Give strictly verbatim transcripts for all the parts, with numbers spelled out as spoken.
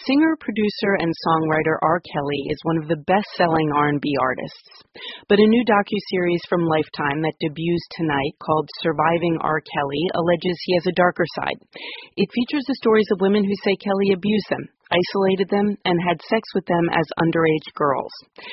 Singer, producer, and songwriter R. Kelly is one of the best-selling R and B artists. But a new docuseries from Lifetime that debuts tonight called Surviving R. Kelly alleges he has a darker side. It features the stories of women who say Kelly abused them, isolated them, and had sex with them as underage girls.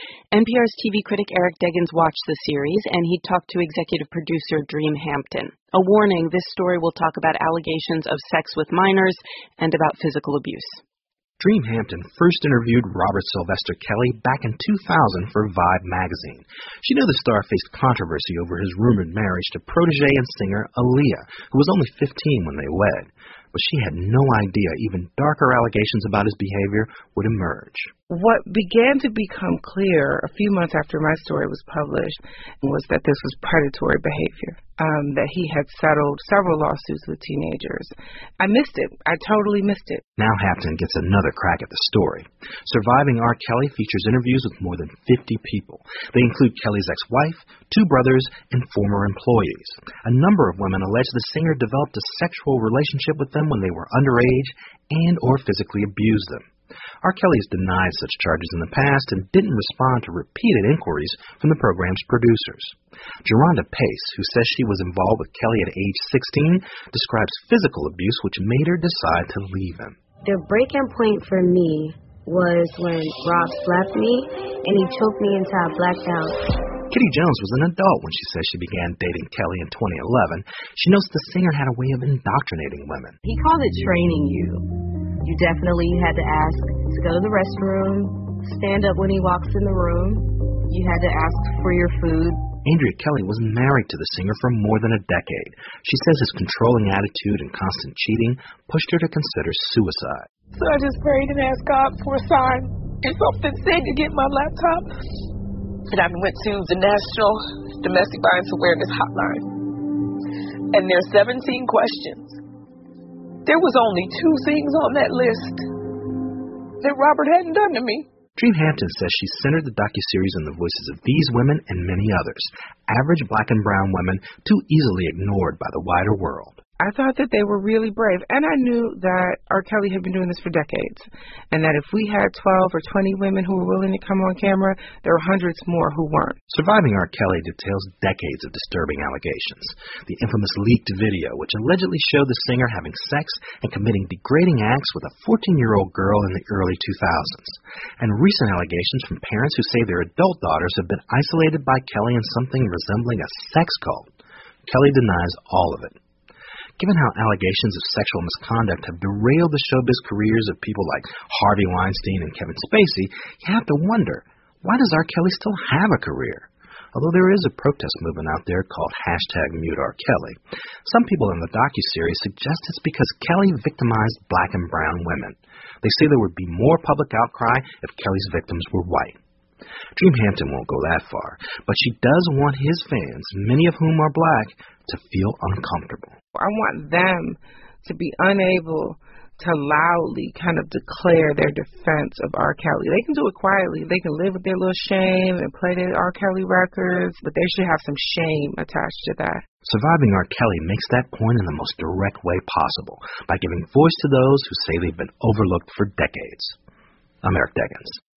N P R's T V critic Eric Deggans watched the series, and he talked to executive producer Dream Hampton. A warning, this story will talk about allegations of sex with minors and about physical abuse. Dream Hampton first interviewed Robert Sylvester Kelly back in two thousand for Vibe magazine. She knew the star faced controversy over his rumored marriage to protege and singer Aaliyah, who was only fifteen when they wed. But she had no idea even darker allegations about his behavior would emerge. What began to become clear a few months after my story was published was that this was predatory behavior, um, that he had settled several lawsuits with teenagers. I missed it. I totally missed it. Now Hampton gets another crack at the story. Surviving R. Kelly features interviews with more than fifty people. They include Kelly's ex-wife, two brothers, and former employees. A number of women allege the singer developed a sexual relationship with them when they were underage and or physically abused them. R. Kelly has denied such charges in the past and didn't respond to repeated inquiries from the program's producers. Geronda Pace, who says she was involved with Kelly at age sixteen, describes physical abuse which made her decide to leave him. The breaking point for me was when Rob slapped me and he choked me until I blacked out. Kitty Jones was an adult when she says she began dating Kelly in twenty eleven. She notes the singer had a way of indoctrinating women. He called it training you. You definitely had to ask to go to the restroom, stand up when he walks in the room. You had to ask for your food. Andrea Kelly was married to the singer for more than a decade. She says his controlling attitude and constant cheating pushed her to consider suicide. So I just prayed and asked God for a sign and something said to get my laptop. And I went to the National Domestic Violence Awareness Hotline. And there's seventeen questions. There was only two things on that list that Robert hadn't done to me. Dream Hampton says she centered the docuseries on the voices of these women and many others, average black and brown women too easily ignored by the wider world. I thought that they were really brave, and I knew that R. Kelly had been doing this for decades, and that if we had twelve or twenty women who were willing to come on camera, there were hundreds more who weren't. Surviving R. Kelly details decades of disturbing allegations. The infamous leaked video, which allegedly showed the singer having sex and committing degrading acts with a fourteen-year-old girl in the early two thousands. And recent allegations from parents who say their adult daughters have been isolated by Kelly in something resembling a sex cult. Kelly denies all of it. Given how allegations of sexual misconduct have derailed the showbiz careers of people like Harvey Weinstein and Kevin Spacey, you have to wonder, why does R. Kelly still have a career? Although there is a protest movement out there called hashtag Mute R. Kelly. Some people in the docuseries suggest it's because Kelly victimized black and brown women. They say there would be more public outcry if Kelly's victims were white. Dream Hampton won't go that far, but she does want his fans, many of whom are black, to feel uncomfortable. I want them to be unable to loudly kind of declare their defense of R. Kelly. They can do it quietly. They can live with their little shame and play their R. Kelly records, but they should have some shame attached to that. Surviving R. Kelly makes that point in the most direct way possible, by giving voice to those who say they've been overlooked for decades. I'm Eric Deggans.